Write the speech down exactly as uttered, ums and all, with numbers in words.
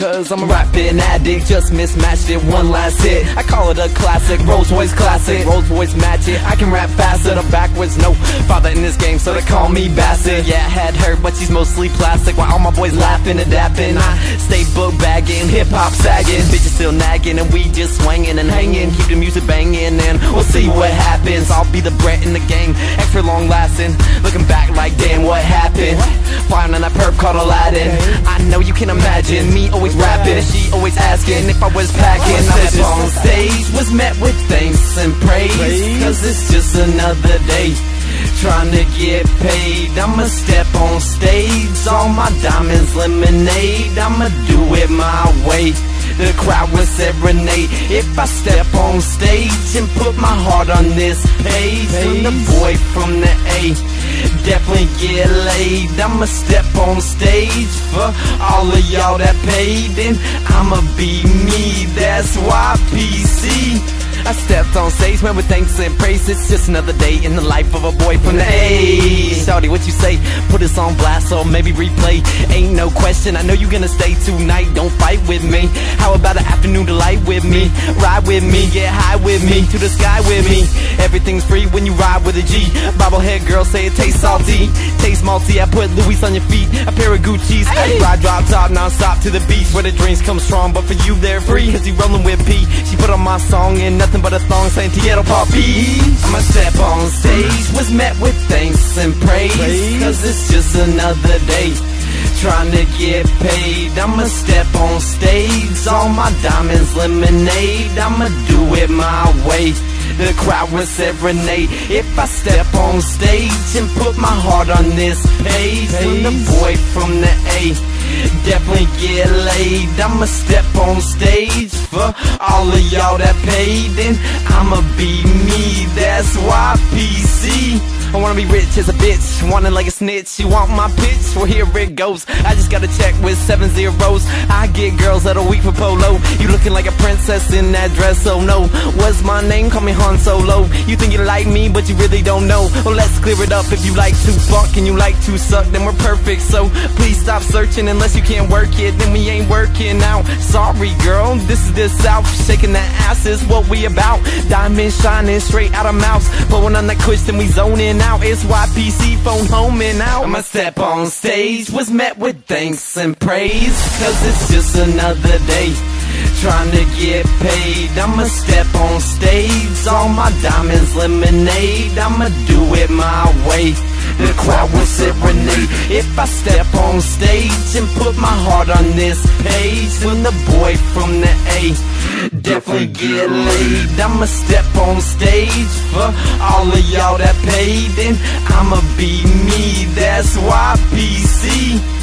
cause I'm a rapping addict. Just mismatched it, one last hit. I call it a classic, Rolls Royce classic. Rolls Royce match it, I can rap faster than backwards. No father in this game, so they call me Bassett. Yeah, I had her, but she's mostly plastic. While all my boys laughing and dapping, I stay book bagging, hip hop sagging. Bitches still nagging, and we just swinging and hanging. Keep the music banging, and we'll see what happens. I'll be the Brett in the game, extra long lasting. Looking back like, damn, what happened? Flying on that perp called Aladdin. I know you can imagine me always rapping, and she always asking if I was packing. I step on stage, was met with thanks and praise, cause it's just another day trying to get paid. I'ma step on stage, all my diamonds lemonade. I'ma do it my way, the crowd will serenade. If I step on stage and put my heart on this page, I'm the boy from the A, definitely get laid. I'ma step on stage for all of y'all that paid, and I'ma be me, that's Y P C. I stepped on stage, man, with thanks and praise. It's just another day in the life of a boy from the A. Shawty, what you say? Put us on blast or maybe replay. Ain't no question, I know you gonna stay tonight. Don't fight with me. How about an afternoon delight with me? Ride with me, get high with me, to the sky with me. Everything's free when you ride with a G. Bobblehead girls say it tastes salty, tastes malty. I put Louis on your feet, a pair of Gucci's. I ride drop top non-stop to the beach where the dreams come strong, but for you they're free, cause you rollin' with P. She put on my song and nothing but a thong saying Te quiero papi. I'ma step on stage, was met with thanks and praise, cause it's just another day trying to get paid. I'ma step on stage, all my diamonds lemonade. I'ma do it my way, the crowd will serenade. If I step on stage and put my heart on this page, I'm the boy from the A, definitely get laid. I'ma step on stage for all of y'all that paid, and I'ma be me, that's Y P C. I wanna be rich as a bitch, wanting like a snitch. You want my pitch? Well, here it goes. I just got a check with seven zeros. I get girls that are weak for polo. You looking like a princess in that dress, oh no. What's my name? Call me Han Solo. You think you like me, but you really don't know. Well, let's clear it up. If you like to fuck and you like to suck, then we're perfect. So please stop searching unless you can't work it, then we ain't working out. Sorry, girl, this is the South. Shaking that ass is what we about. Diamonds shining straight out of mouths. Blowing on that kush, then we zoning out. It's Y P C, phone home and out. I'ma step on stage, was met with thanks and praise, cause it's just another day trying to get paid. I'ma step on stage, all my diamonds lemonade. I'ma do it my way, the crowd will serenade. If I step on stage and put my heart on this page, I'm the boy from the A, definitely get laid. I'ma step on stage for all of y'all that paid, and I'ma be me, that's Y P C.